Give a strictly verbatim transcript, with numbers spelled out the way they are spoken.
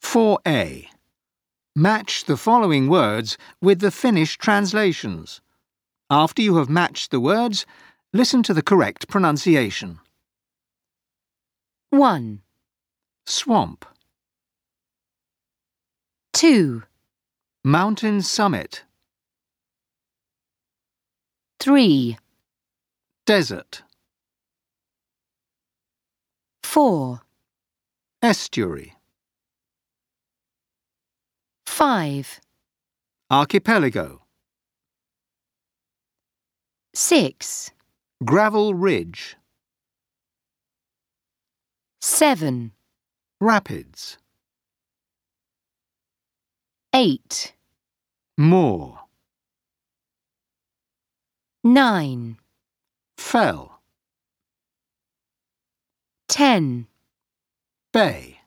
four A. Match the following words with the Finnish translations. After you have matched the words, listen to the correct pronunciation. one, Swamp, two, mountain summit, three, desert, four, estuary, five, archipelago, six, gravel ridge, seven, rapids, eight, moor, nine, fell, ten. bay.